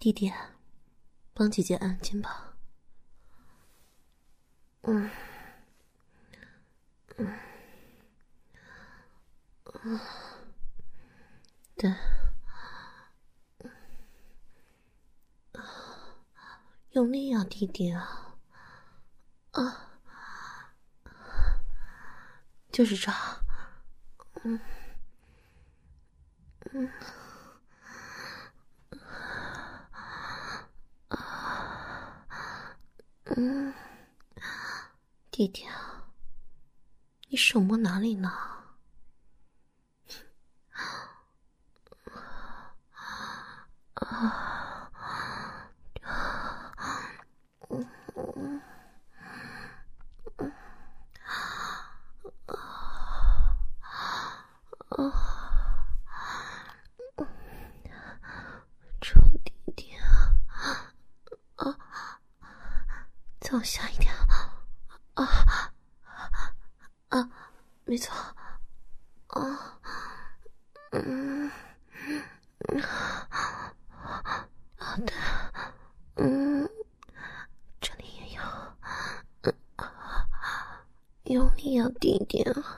弟弟，帮姐姐按肩膀。对，用力啊，弟弟啊，就是这儿，弟弟啊，你手摸哪里呢？臭弟弟啊！再往下一点没错，对，这里也有，用力啊，弟弟，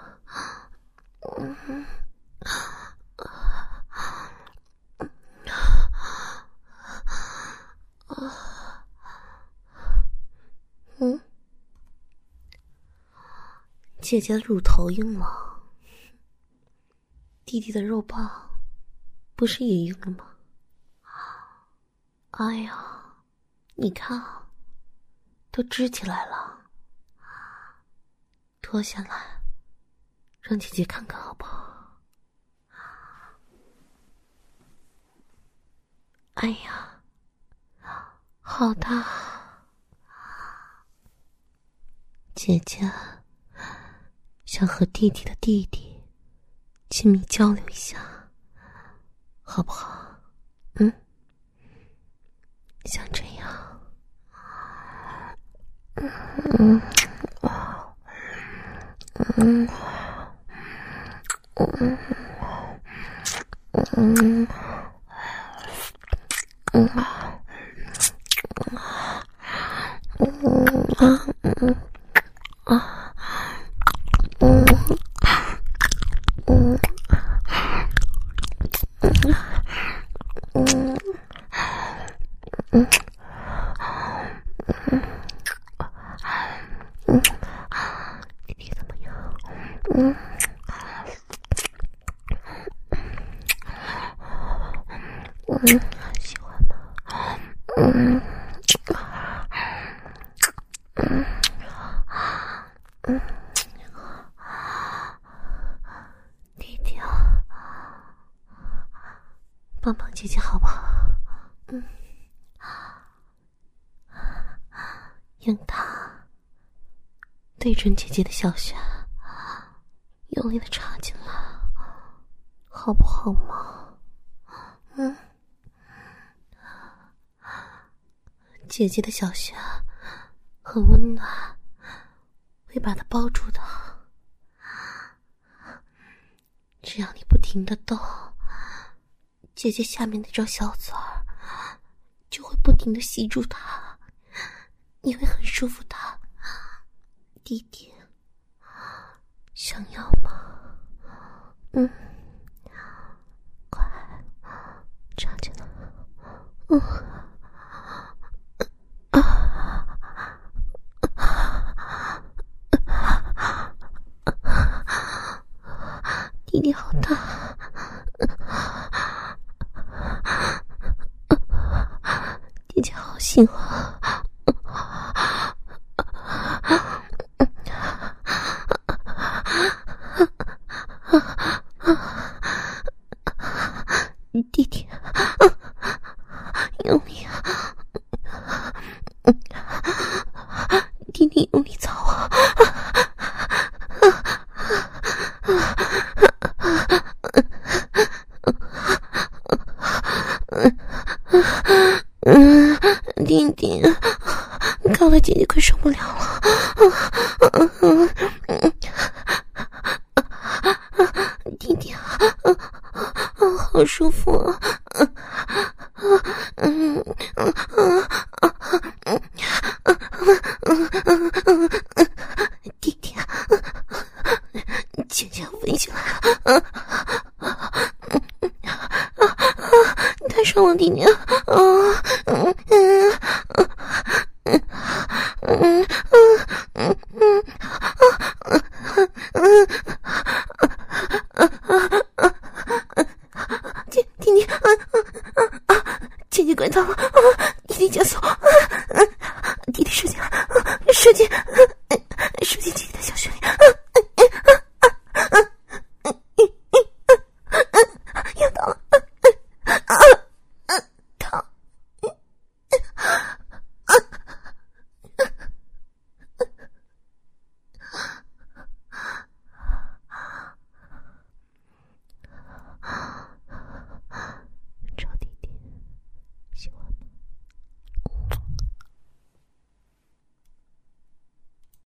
姐姐的乳头硬了，弟弟的肉棒不是也硬了吗？哎呀，你看，都支起来了，脱下来，让姐姐看看好不好？哎呀，好大！姐姐想和弟弟的弟弟亲密交流一下，好不好？像这样，弟弟怎么样？喜欢吗？弟弟啊，帮帮姐姐好不好？用它对准姐姐的小穴，用力的插进来，好不好嘛？姐姐的小穴很温暖，会把它包住的。只要你不停的动，姐姐下面那张小嘴儿就会不停的吸住它，你会很舒服的。弟弟，想要吗？快插进来。弟弟好大，弟弟好喜欢。弟弟，用力啊！弟弟用力操啊！弟弟，搞得姐姐快受不了了。弟弟啊，好舒服啊！ 上了，弟弟，